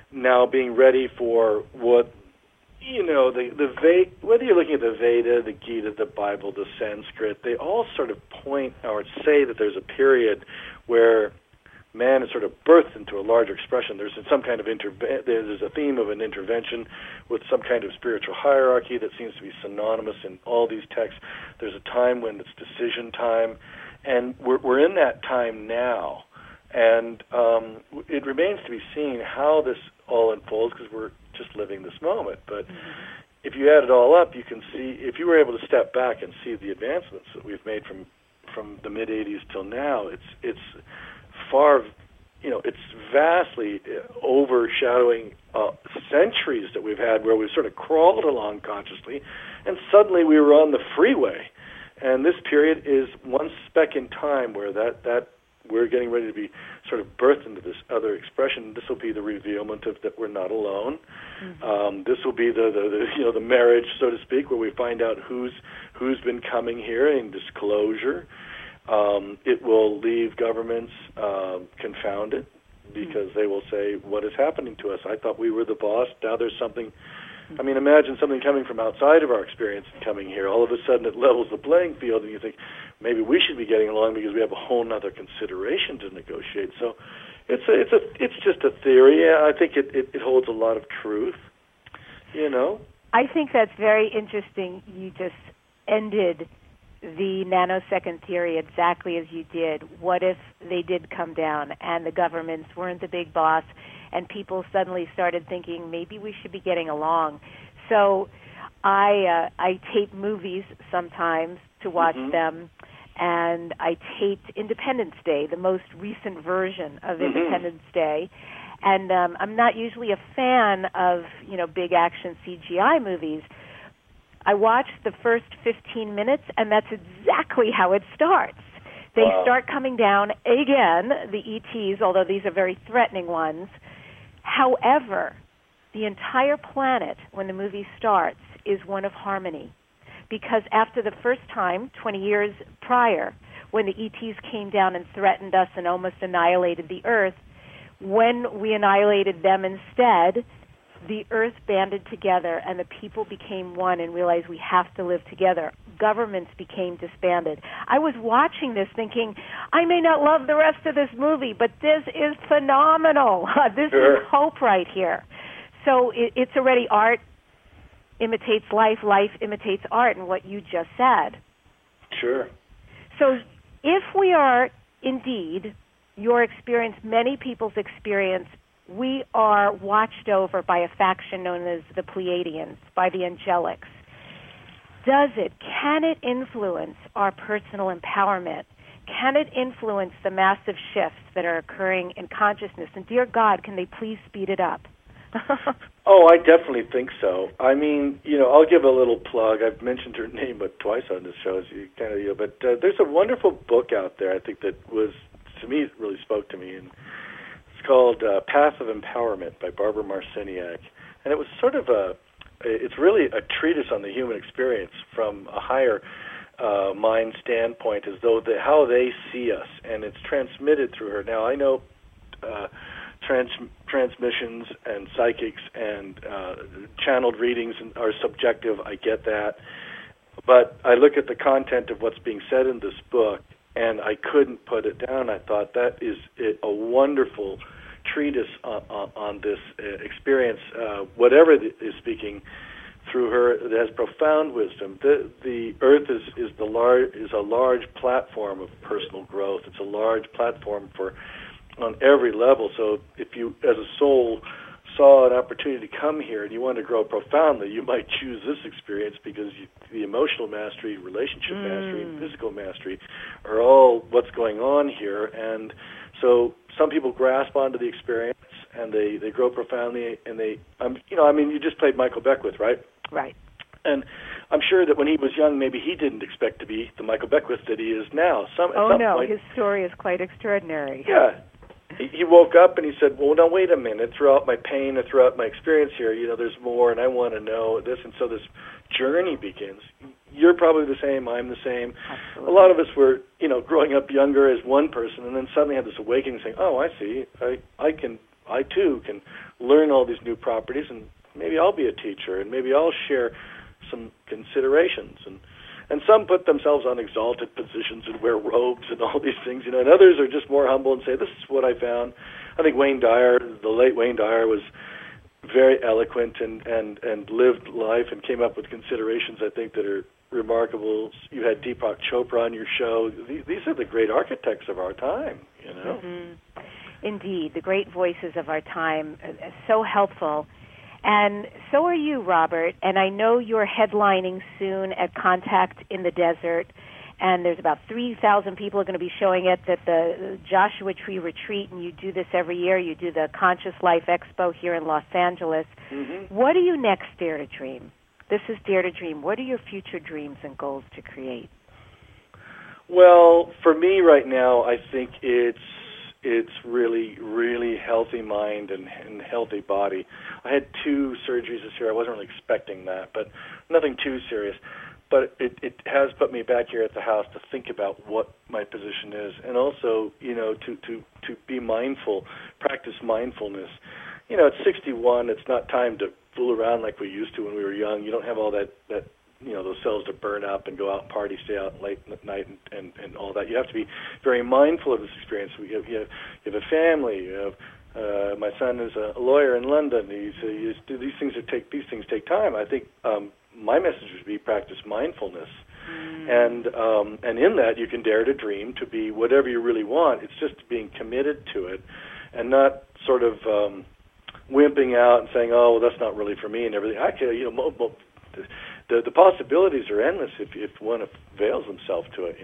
now being ready for what, whether you're looking at the Veda, the Gita, the Bible, the Sanskrit, they all sort of point or say that there's a period where man is sort of birthed into a larger expression. There's some kind of there's a theme of an intervention with some kind of spiritual hierarchy that seems to be synonymous in all these texts. There's a time when it's decision time, and we're in that time now. And it remains to be seen how this all unfolds, because we're just living this moment. But if you add it all up, you can see, if you were able to step back and see the advancements that we've made from the mid-'80s till now, it's far, it's vastly overshadowing centuries that we've had where we've sort of crawled along consciously, and suddenly we were on the freeway. And this period is one speck in time where that we're getting ready to be sort of birthed into this other expression. This will be the revealment of that we're not alone. This will be the marriage, so to speak, where we find out who's been coming here in disclosure. It will leave governments confounded, because they will say, what is happening to us? I thought we were the boss. Now there's something. I mean, imagine something coming from outside of our experience and coming here. All of a sudden it levels the playing field, and you think, maybe we should be getting along because we have a whole other consideration to negotiate. So it's just a theory. I think it holds a lot of truth, I think that's very interesting. You just ended the nanosecond theory exactly as you did. What if they did come down and the governments weren't the big boss, and people suddenly started thinking maybe we should be getting along? So I tape movies sometimes to watch them, and I taped Independence Day, the most recent version of Independence Day. And I'm not usually a fan of, big action CGI movies. I watched the first 15 minutes, and that's exactly how it starts. They start coming down again, the ETs, although these are very threatening ones. However, the entire planet, when the movie starts, is one of harmony. Because after the first time, 20 years prior, when the ETs came down and threatened us and almost annihilated the Earth, when we annihilated them instead, the Earth banded together and the people became one and realized we have to live together. Governments became disbanded. I was watching this thinking, I may not love the rest of this movie, but this is phenomenal. This is hope right here. So it's already art imitates life, life imitates art, and what you just said. Sure. So if we are indeed your experience, many people's experience, we are watched over by a faction known as the Pleiadians, by the angelics. Can it influence our personal empowerment? Can it influence the massive shifts that are occurring in consciousness? And dear God, can they please speed it up? Oh, I definitely think so. I mean, I'll give a little plug. I've mentioned her name but twice on this show, as you kind of, but there's a wonderful book out there, I think, that was, to me, it really spoke to me, and it's called Path of Empowerment by Barbara Marciniak. And it was sort of it's really a treatise on the human experience from a higher mind standpoint, as though how they see us, and it's transmitted through her. Now, I know transmissions and psychics and channeled readings are subjective. I get that. But I look at the content of what's being said in this book, and I couldn't put it down. I thought that is a wonderful treatise on this experience. Whatever is speaking through her, it has profound wisdom. The Earth is a large platform of personal growth. It's a large platform on every level. So if you, as a soul, saw an opportunity to come here and you want to grow profoundly, you might choose this experience because the emotional mastery, relationship mastery, and physical mastery are all what's going on here. And so some people grasp onto the experience and they grow profoundly. And you just played Michael Beckwith, right? Right. And I'm sure that when he was young, maybe he didn't expect to be the Michael Beckwith that he is now. Point, his story is quite extraordinary. Yeah. He woke up and he said, well, now wait a minute. Throughout my pain and throughout my experience here, there's more, and I want to know this. And so this journey begins. You're probably the same. I'm the same. Absolutely. A lot of us were, growing up younger as one person, and then suddenly had this awakening saying, oh, I see. I can I too can learn all these new properties, and maybe I'll be a teacher, and maybe I'll share some considerations. And some put themselves on exalted positions and wear robes and all these things, and others are just more humble and say, this is what I found. I think Wayne Dyer, the late Wayne Dyer, was very eloquent and lived life and came up with considerations, I think, that are remarkable. You had Deepak Chopra on your show. These are the great architects of our time, Mm-hmm. Indeed, the great voices of our time, so helpful. And so are you, Robert, and I know you're headlining soon at Contact in the Desert, and there's about 3,000 people are going to be showing it at the Joshua Tree Retreat, and you do this every year. You do the Conscious Life Expo here in Los Angeles. Mm-hmm. What do you next dare to dream? This is Dare to Dream. What are your future dreams and goals to create? Well, for me right now, I think it's really, really healthy mind and healthy body. I had 2 surgeries this year. I wasn't really expecting that, but nothing too serious. But it has put me back here at the house to think about what my position is, and also, to be mindful, practice mindfulness. At 61, it's not time to fool around like we used to when we were young. You don't have all that those cells to burn up and go out and party, stay out late at night, and all that. You have to be very mindful of this experience. You have a family. You have, my son is a lawyer in London. These things take time. I think my message would be practice mindfulness, and in that you can dare to dream to be whatever you really want. It's just being committed to it, and not sort of wimping out and saying, "Oh, well, that's not really for me," and everything. The possibilities are endless if one avails himself to it,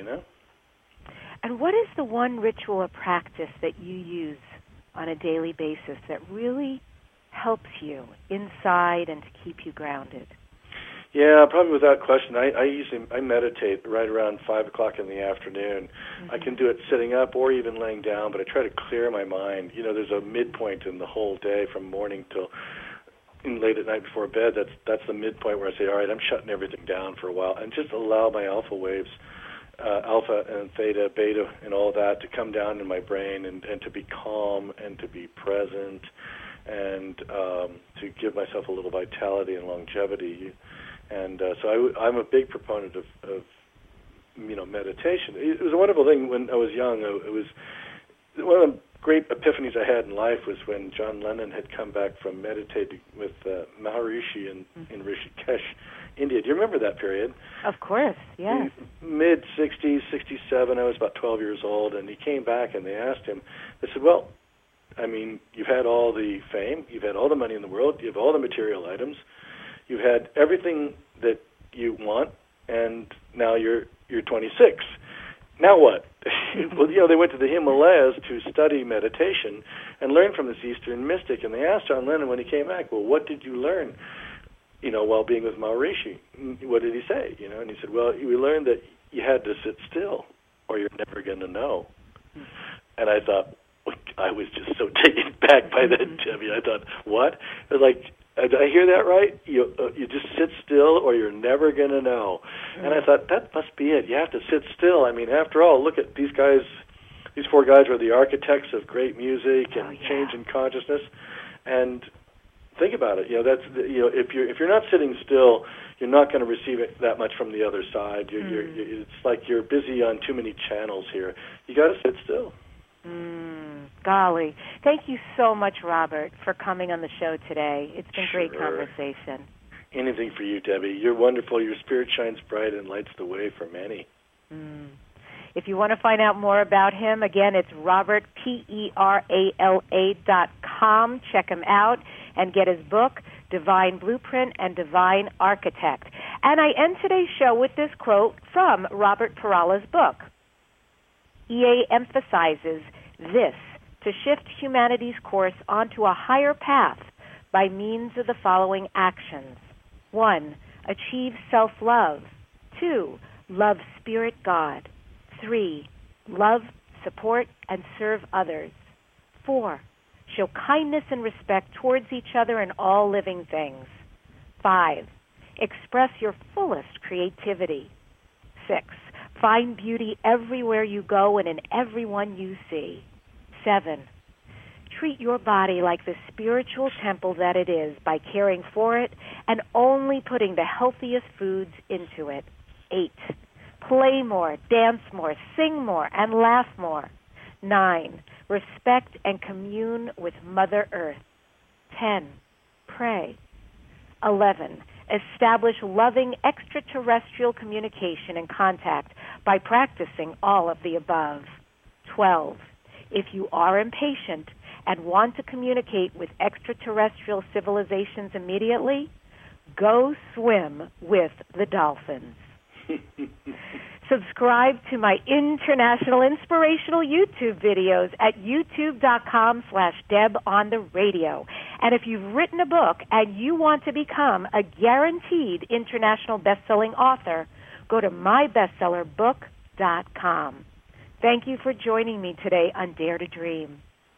And what is the one ritual or practice that you use on a daily basis that really helps you inside and to keep you grounded? Yeah, probably without question. I meditate right around 5 o'clock in the afternoon. Mm-hmm. I can do it sitting up or even laying down, but I try to clear my mind. There's a midpoint in the whole day from morning till late at night before bed. That's the midpoint where I say, all right, I'm shutting everything down for a while and just allow my alpha waves, alpha and theta, beta, and all that to come down in my brain and to be calm and to be present and to give myself a little vitality and longevity. And so I'm a big proponent of meditation. It was a wonderful thing when I was young. It was one of the great epiphanies I had in life was when John Lennon had come back from meditating with Maharishi in Rishikesh, India. Do you remember that period? Of course, yes. Mid-60s, 67, I was about 12 years old, and he came back and they asked him, they said, well, I mean, you've had all the fame, you've had all the money in the world, you have all the material items, you've had everything that you want, and now you're 26. Now what? Well, they went to the Himalayas to study meditation and learn from this Eastern mystic, and they asked John Lennon when he came back, well, what did you learn, while being with Maharishi? What did he say? And he said, well, we learned that you had to sit still or you're never going to know. And I thought, I was just so taken back by that, Debbie. I thought, what? It was like, did I hear that right? You just sit still or you're never going to know. And I thought, that must be it. You have to sit still. I mean, after all, look at these guys. These 4 guys were the architects of great music and change in consciousness. And think about it. If you're not sitting still, you're not going to receive it that much from the other side. It's like you're busy on too many channels here. You got to sit still. Golly. Thank you so much, Robert, for coming on the show today. It's been great conversation. Anything for you, Debbie. You're wonderful. Your spirit shines bright and lights the way for many. If you want to find out more about him, again, it's Robert, PERALA.com. Check him out and get his book, Divine Blueprint and Divine Architect. And I end today's show with this quote from Robert Perala's book. EA emphasizes this to shift humanity's course onto a higher path by means of the following actions. 1. Achieve self-love. 2. Love Spirit God. 3. Love, support, and serve others. 4. Show kindness and respect towards each other and all living things. 5. Express your fullest creativity. 6. Find beauty everywhere you go and in everyone you see. 7. treat your body like the spiritual temple that it is by caring for it and only putting the healthiest foods into it. 8. Play more, dance more, sing more, and laugh more. 9. Respect and commune with Mother Earth. 10. Pray. 11. Establish loving extraterrestrial communication and contact by practicing all of the above. 12. If you are impatient and want to communicate with extraterrestrial civilizations immediately, go swim with the dolphins. Subscribe to my international inspirational YouTube videos at youtube.com/DebOnTheRadio. And if you've written a book and you want to become a guaranteed international best-selling author, go to mybestsellerbook.com. Thank you for joining me today on Dare to Dream.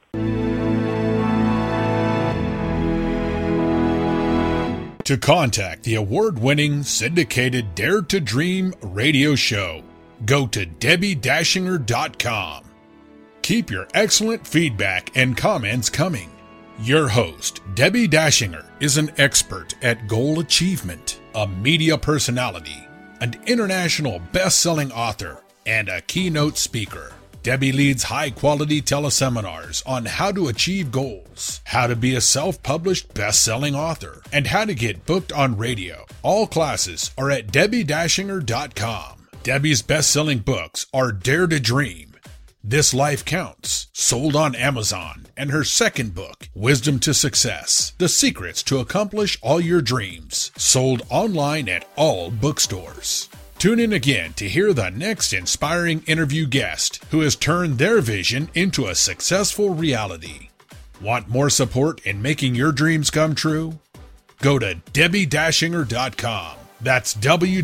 To contact the award-winning syndicated Dare to Dream radio show, go to DebbieDashinger.com. Keep your excellent feedback and comments coming. Your host, Debbie Dashinger, is an expert at goal achievement, a media personality, an international best-selling author, and a keynote speaker. Debbie leads high-quality teleseminars on how to achieve goals, how to be a self-published best-selling author, and how to get booked on radio. All classes are at DebbieDashinger.com. Debbie's best-selling books are Dare to Dream, This Life Counts, sold on Amazon, and her second book, Wisdom to Success, The Secrets to Accomplish All Your Dreams, sold online at all bookstores. Tune in again to hear the next inspiring interview guest who has turned their vision into a successful reality. Want more support in making your dreams come true? Go to DebbieDashinger.com. That's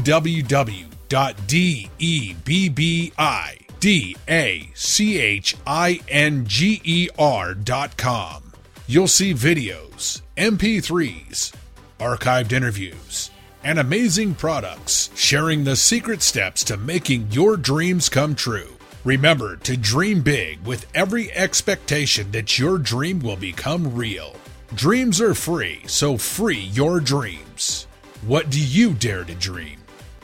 www.DebbieDashinger.com. You'll see videos, MP3s, archived interviews, and amazing products sharing the secret steps to making your dreams come true. Remember to dream big with every expectation that your dream will become real. Dreams are free, so free your dreams. What do you dare to dream?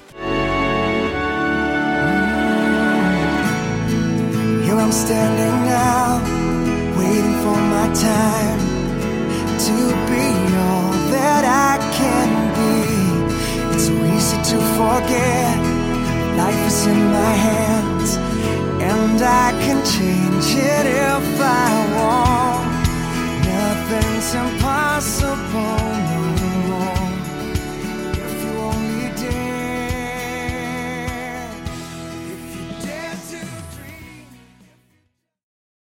Here I'm standing now, waiting for my time to be all that I can be. It's so easy to forget, life is in my hands, and I can change it if I want. Nothing's impossible.